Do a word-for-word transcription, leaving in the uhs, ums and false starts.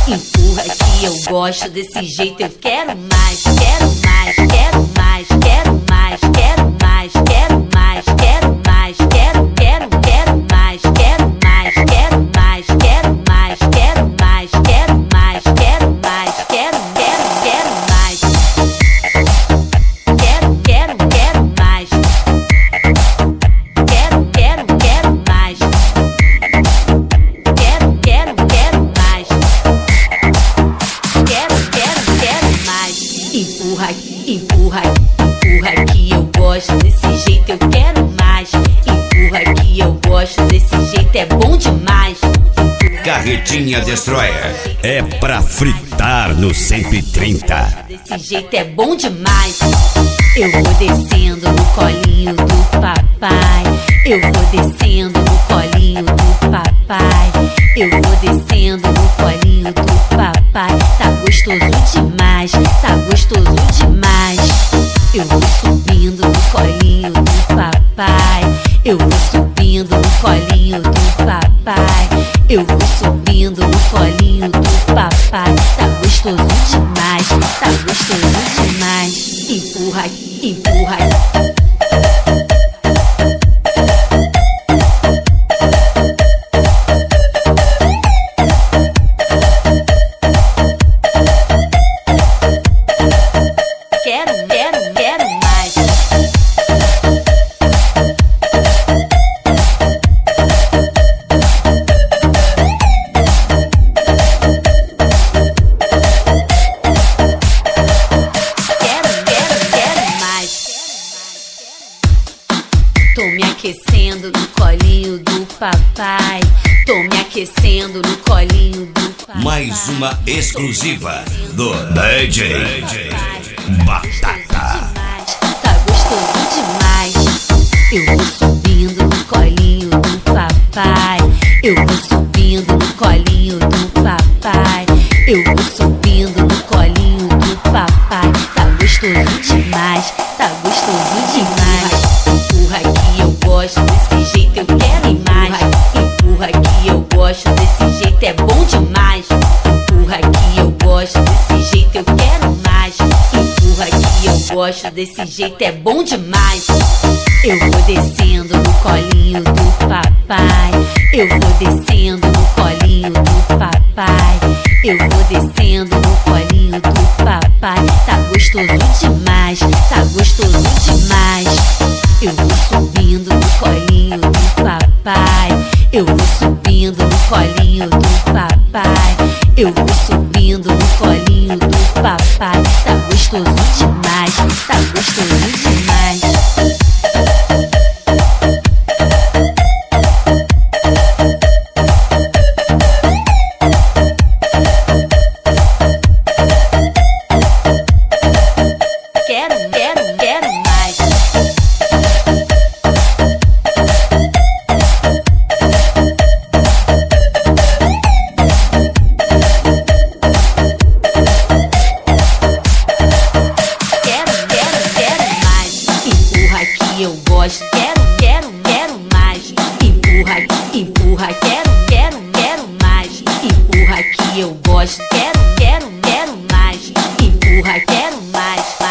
empurra que eu gosto desse jeito. Eu quero mais, quero mais, quero mais, quero mais, quero mais, quero mais, quero mais, quero, quero, quero mais, quero mais, quero mais, quero mais, quero mais, quero mais, quero mais, quero, quero, quero mais, quero, quero, quero mais, quero, quero, quero mais, quero, quero, quero mais, quero, quero, quero mais, empurra, empurra, empurra que eu gosto desse jeito. Eu quero mais, empurra que eu gosto desse jeito. É bom demais. Carretinha Destroyer é pra fritar no cento e trinta. Desse jeito é bom demais. Eu vou descendo no colinho do papai. Eu vou descendo no colinho do papai. Eu vou descendo no colinho do papai. Tá gostoso demais, tá gostoso demais. Eu vou subindo no colinho do papai. Eu vou subindo no colinho do papai. Eu vou subindo no colinho do papai. Tá gostoso demais, tá gostoso demais. Empurra, empurra. Quero, quero, quero mais. Tô me aquecendo no colinho do papai. Tô me aquecendo no colinho do papai. Mais uma exclusiva do D J Batata. Tá gostoso demais. Eu vou subindo no colinho do papai. Eu vou subindo no colinho do papai. Eu vou subindo no colinho do papai. Tá gostoso demais. Tá gostoso demais. Empurra que eu gosto desse jeito. Eu quero mais. Empurra que eu gosto desse jeito. É bom demais. Empurra que eu gosto desse jeito. Eu quero mais. Empurra que eu gosto desse jeito. É bom demais. Eu vou descendo no colinho do papai. Eu vou descendo no colinho do papai. Eu vou descendo no colinho do papai. Tá gostoso demais, tá gostoso demais. Eu vou subindo no colinho do papai. Eu vou subindo no colinho do papai. Eu vou subindo no colinho do papai. Tá gostoso demais, tá gostoso demais. Quero, quero, quero mais. Quero, quero, quero mais. Empurra que eu gosto. Quero, quero, quero mais. Empurra, empurra, quero, quero, quero mais. Empurra que eu gosto. Quero, quero, quero mais. Empurra, quero mais.